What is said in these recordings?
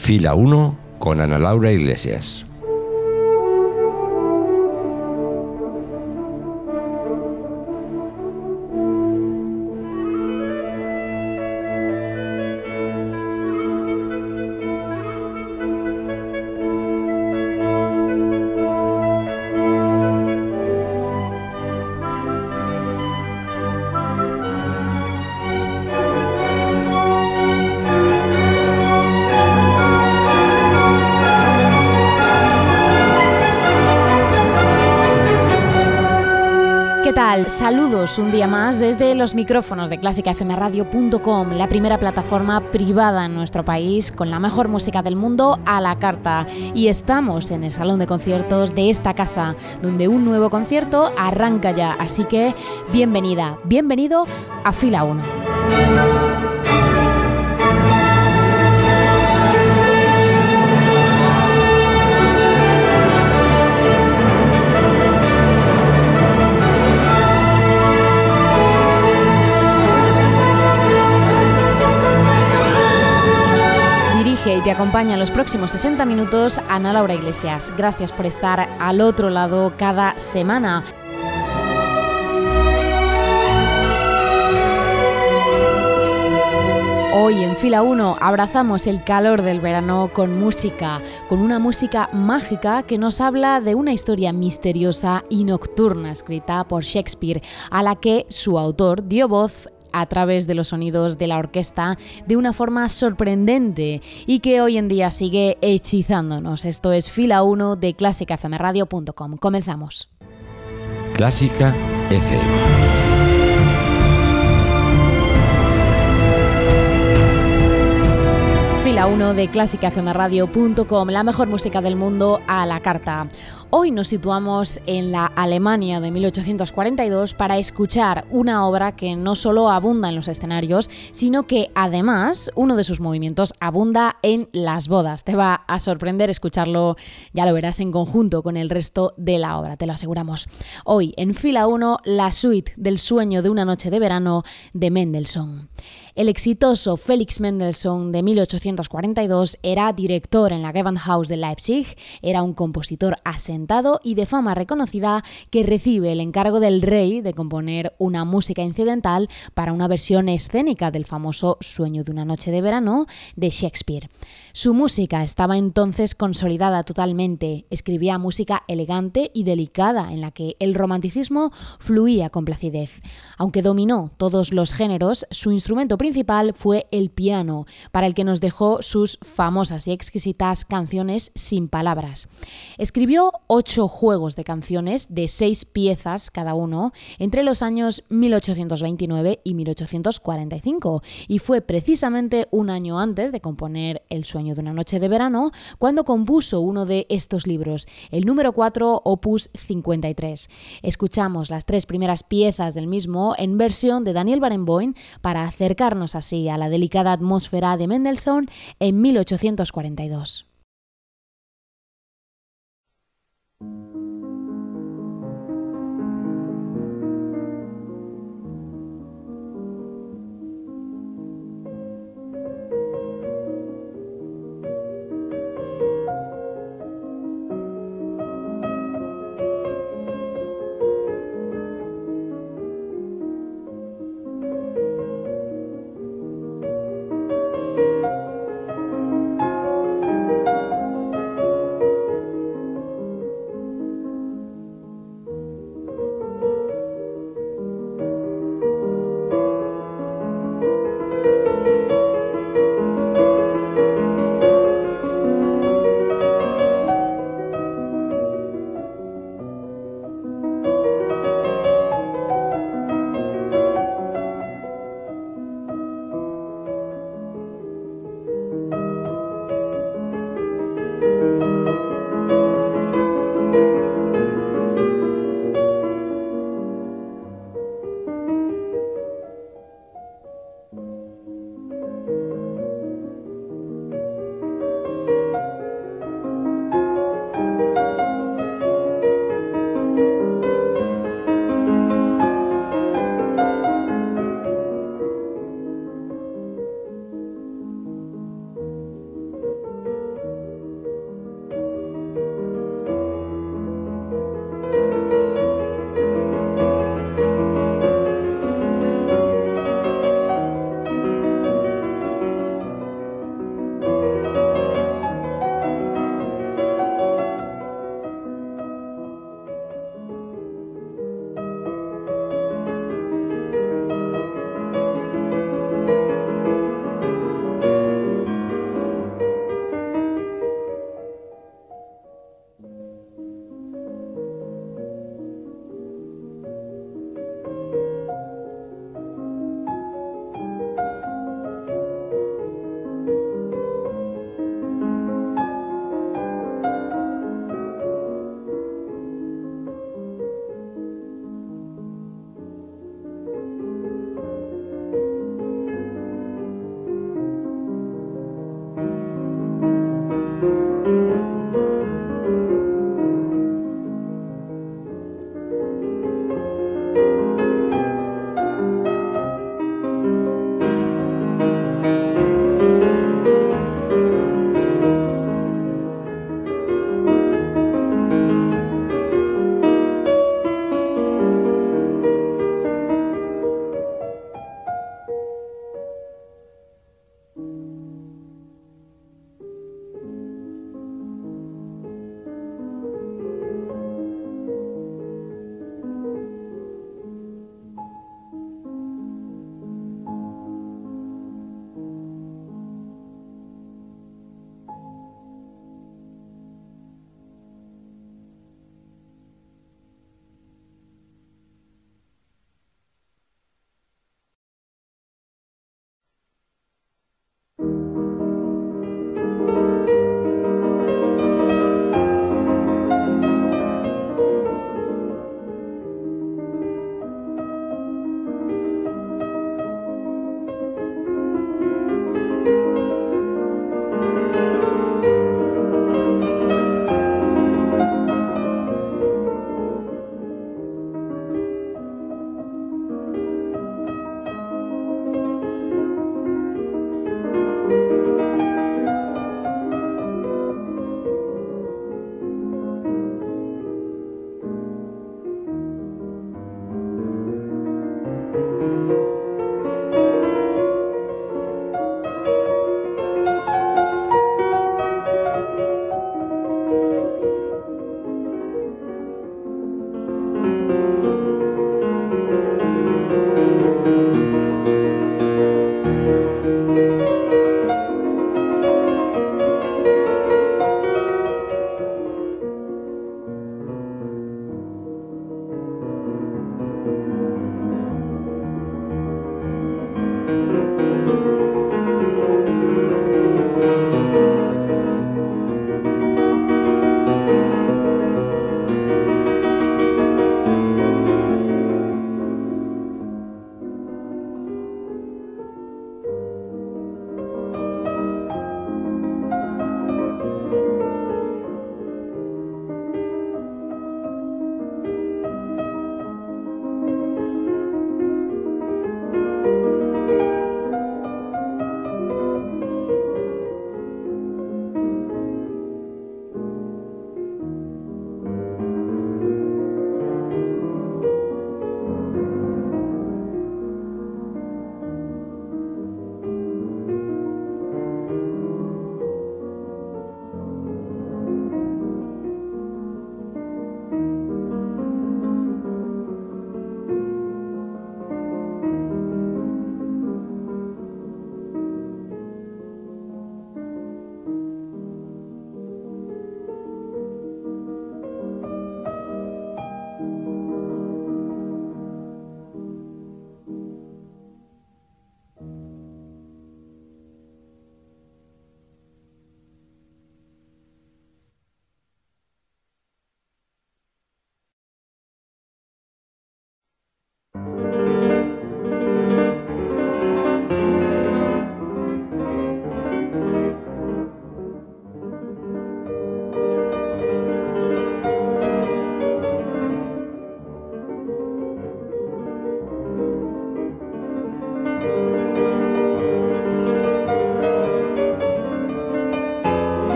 Fila 1 con Ana Laura Iglesias. Saludos un día más desde los micrófonos de clásicafmradio.com, la primera plataforma privada en nuestro país con la mejor música del mundo a la carta. Y estamos en el salón de conciertos de esta casa, donde un nuevo concierto arranca ya. Así que bienvenida, bienvenido a Fila 1. Y te acompaña en los próximos 60 minutos Ana Laura Iglesias. Gracias por estar al otro lado cada semana. Hoy en Fila 1 abrazamos el calor del verano con música, con una música mágica que nos habla de una historia misteriosa y nocturna escrita por Shakespeare, a la que su autor dio voz a través de los sonidos de la orquesta de una forma sorprendente y que hoy en día sigue hechizándonos. Esto es Fila 1 de clásicafmradio.com. Comenzamos. Clásica FM. Fila 1 de clásicafmradio.com, la mejor música del mundo a la carta. Hoy nos situamos en la Alemania de 1842 para escuchar una obra que no solo abunda en los escenarios, sino que además uno de sus movimientos abunda en las bodas. Te va a sorprender escucharlo, ya lo verás en conjunto con el resto de la obra, te lo aseguramos. Hoy en Fila 1, la suite del sueño de una noche de verano de Mendelssohn. El exitoso Felix Mendelssohn de 1842 era director en la Gewandhaus de Leipzig, era un compositor asentado y de fama reconocida que recibe el encargo del rey de componer una música incidental para una versión escénica del famoso Sueño de una noche de verano de Shakespeare. Su música estaba entonces consolidada totalmente, escribía música elegante y delicada en la que el romanticismo fluía con placidez. Aunque dominó todos los géneros, su instrumento principal fue el piano, para el que nos dejó sus famosas y exquisitas canciones sin palabras. Escribió 8 juegos de canciones de 6 piezas cada uno entre los años 1829 y 1845 y fue precisamente un año antes de componer El sueño de una noche de verano cuando compuso uno de estos libros, el número 4, opus 53. Escuchamos las 3 primeras piezas del mismo en versión de Daniel Barenboim para acercarnos así a la delicada atmósfera de Mendelssohn en 1842.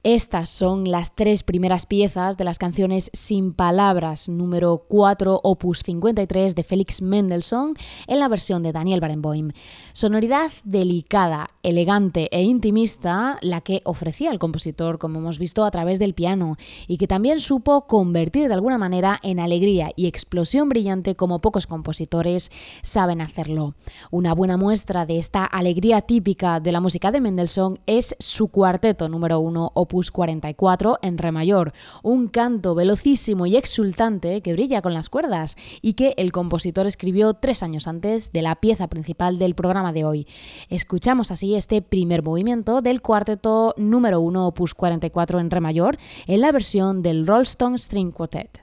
Estas son las 3 primeras piezas de las canciones Sin Palabras, número 4, opus 53 de Felix Mendelssohn, en la versión de Daniel Barenboim. Sonoridad delicada, elegante e intimista, la que ofrecía el compositor, como hemos visto, a través del piano, y que también supo convertir de alguna manera en alegría y explosión brillante como pocos compositores saben hacerlo. Una buena muestra de esta alegría típica de la música de Mendelssohn es su cuarteto número 1, opus 44 en re mayor, un canto velocísimo y exultante que brilla con las cuerdas y que el compositor escribió 3 años antes de la pieza principal del programa de hoy. Escuchamos así este primer movimiento del cuarteto número 1, opus 44 en re mayor, en la versión del Rollston String Quartet.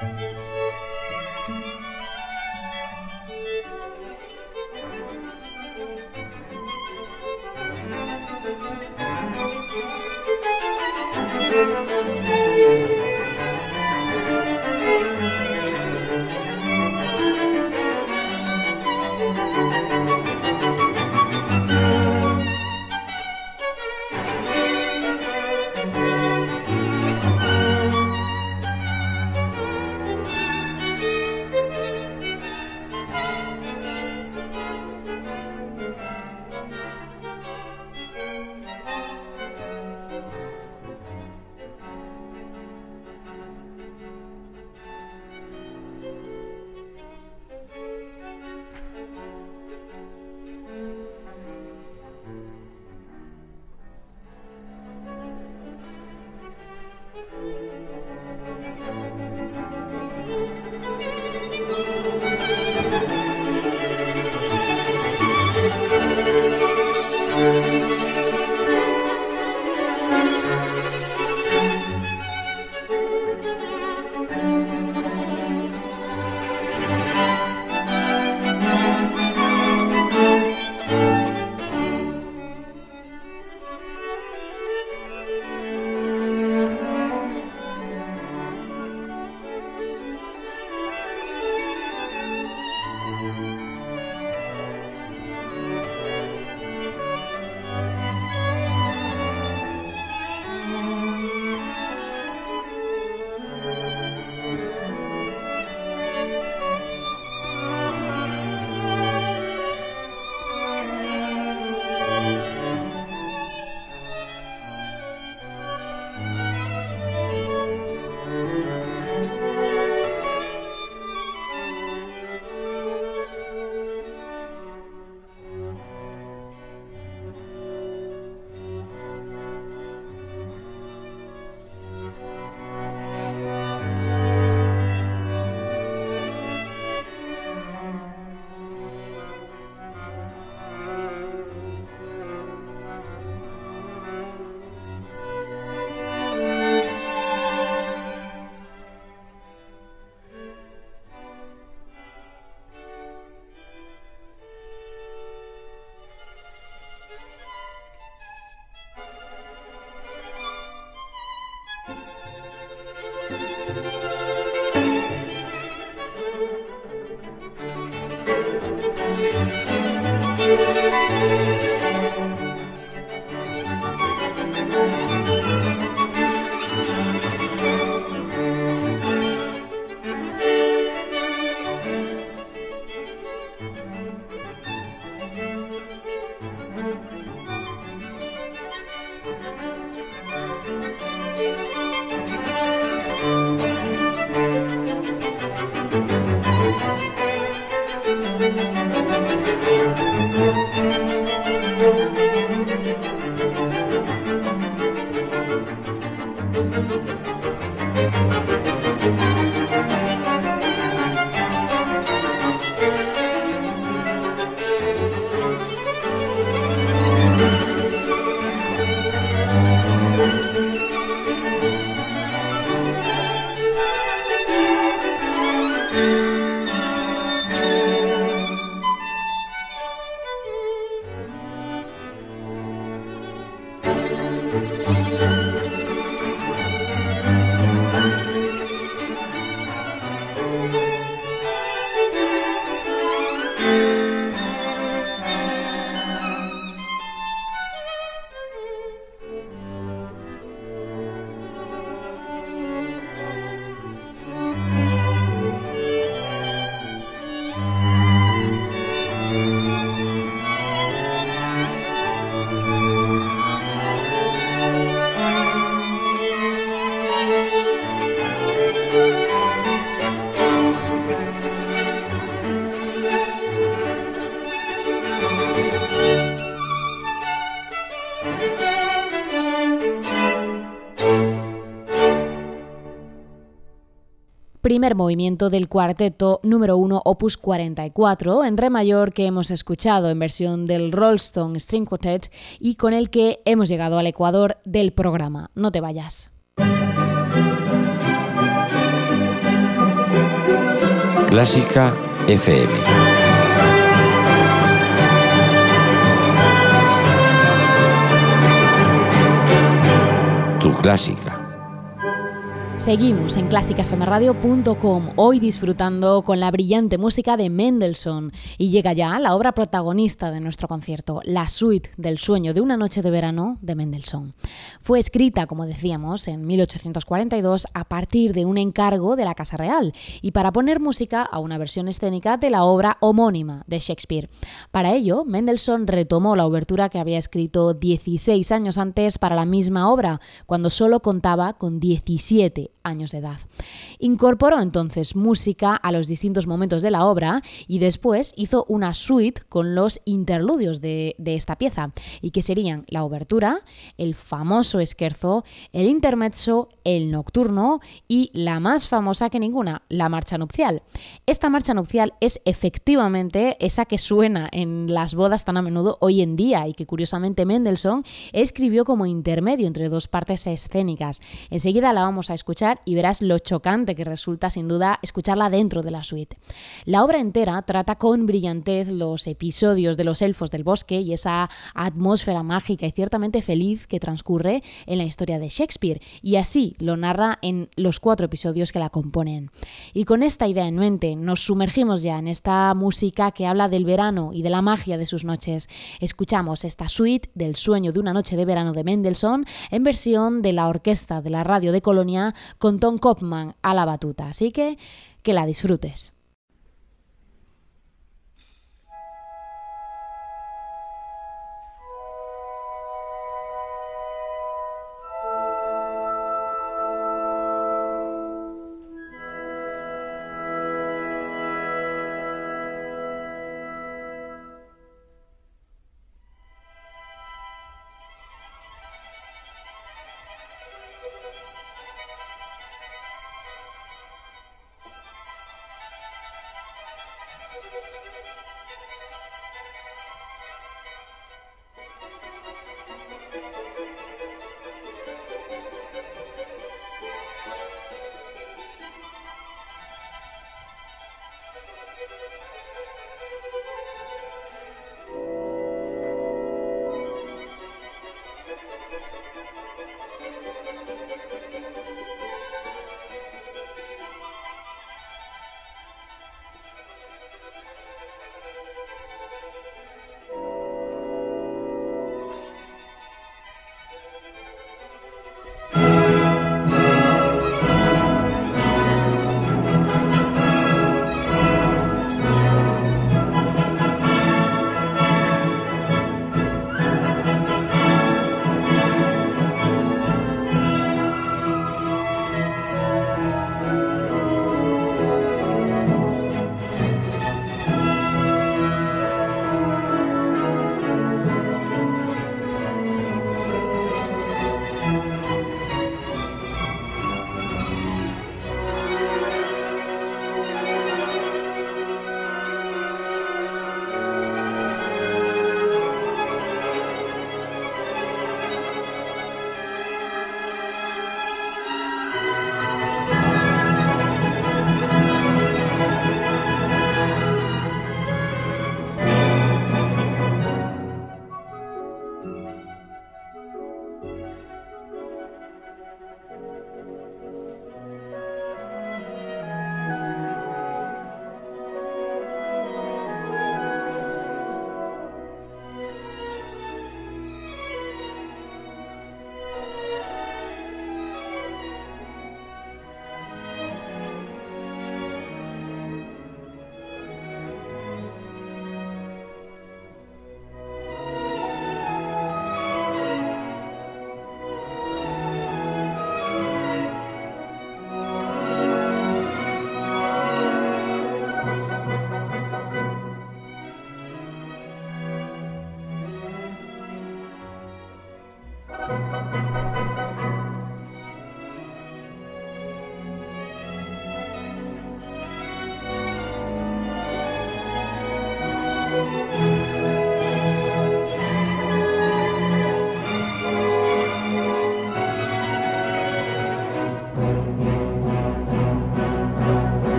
Primer movimiento del cuarteto número 1, opus 44, en re mayor, que hemos escuchado en versión del Rollston String Quartet y con el que hemos llegado al ecuador del programa. No te vayas. Clásica FM. Tu clásica. Seguimos en clásicafmradio.com, hoy disfrutando con la brillante música de Mendelssohn, y llega ya la obra protagonista de nuestro concierto, la suite del sueño de una noche de verano de Mendelssohn. Fue escrita, como decíamos, en 1842 a partir de un encargo de la Casa Real y para poner música a una versión escénica de la obra homónima de Shakespeare. Para ello, Mendelssohn retomó la obertura que había escrito 16 años antes para la misma obra, cuando solo contaba con 17 años de edad. Incorporó entonces música a los distintos momentos de la obra y después hizo una suite con los interludios de esta pieza, y que serían la obertura, el famoso scherzo, el intermezzo, el nocturno y la más famosa que ninguna, la marcha nupcial. Esta marcha nupcial es efectivamente esa que suena en las bodas tan a menudo hoy en día y que curiosamente Mendelssohn escribió como intermedio entre dos partes escénicas. Enseguida la vamos a escuchar y verás lo chocante que resulta sin duda escucharla dentro de la suite. La obra entera trata con brillantez los episodios de los elfos del bosque y esa atmósfera mágica y ciertamente feliz que transcurre en la historia de Shakespeare, y así lo narra en los 4 episodios que la componen. Y con esta idea en mente nos sumergimos ya en esta música que habla del verano y de la magia de sus noches. Escuchamos esta suite del sueño de una noche de verano de Mendelssohn en versión de la orquesta de la radio de Colonia con Tom Kopfman a la batuta, así que la disfrutes.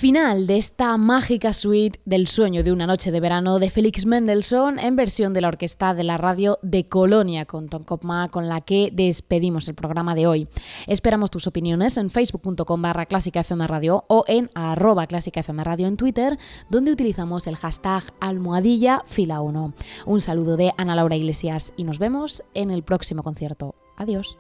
Final de esta mágica suite del sueño de una noche de verano de Félix Mendelssohn en versión de la orquesta de la radio de Colonia con Tom Kopma, con la que despedimos el programa de hoy. Esperamos tus opiniones en facebook.com/clásicafmradio o en @clásicafmradio en Twitter, donde utilizamos el hashtag #fila1. Un saludo de Ana Laura Iglesias y nos vemos en el próximo concierto. Adiós.